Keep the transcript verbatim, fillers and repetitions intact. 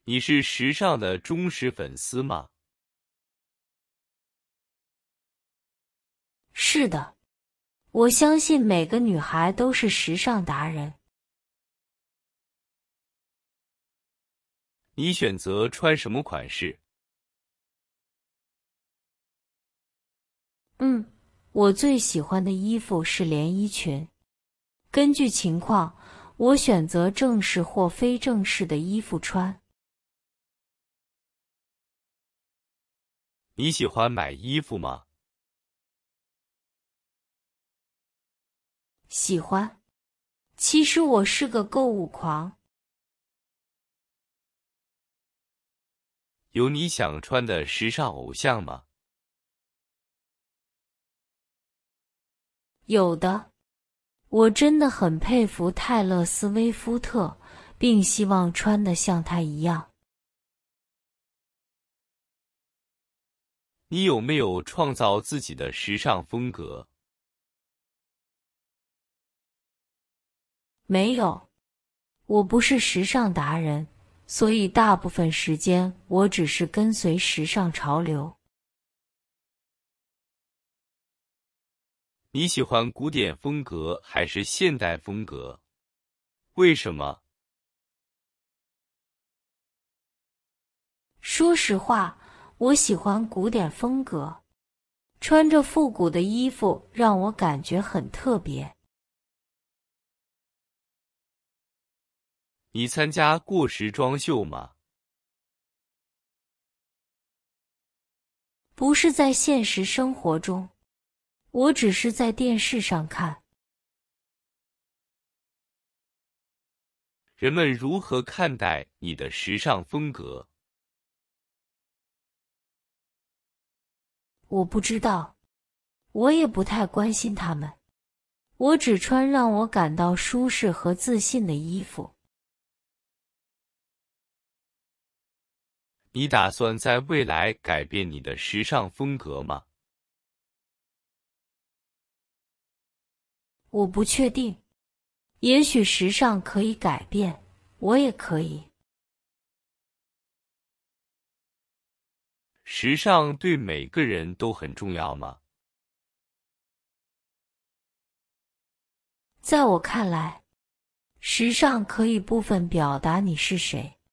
你是时尚的忠实粉丝吗？ 是的，我相信每个女孩都是时尚达人。 你选择穿什么款式？ 嗯，我最喜欢的衣服是连衣裙。根据情况，我选择正式或非正式的衣服穿。 你喜欢买衣服吗？ 喜欢。其实我是个购物狂。 有你想穿的时尚偶像吗？ 有的，我真的很佩服泰勒·斯威夫特，并希望穿得像他一样。 你有没有创造自己的时尚风格？ 没有，我不是时尚达人，所以大部分时间我只是跟随时尚潮流。 你喜欢古典风格还是现代风格？为什么？ 说实话，我喜欢古典风格，穿着复古的衣服让我感觉很特别。 你参加过时装秀吗？ 不是在现实生活中，我只是在电视上看。 人们如何看待你的时尚风格？ 我不知道，我也不太关心他们。我只穿让我感到舒适和自信的衣服。 你打算在未来改变你的时尚风格吗？ 我不确定，也许时尚可以改变，我也可以。 时尚对每个人都很重要吗？ 在我看来，时尚可以部分表达你是谁。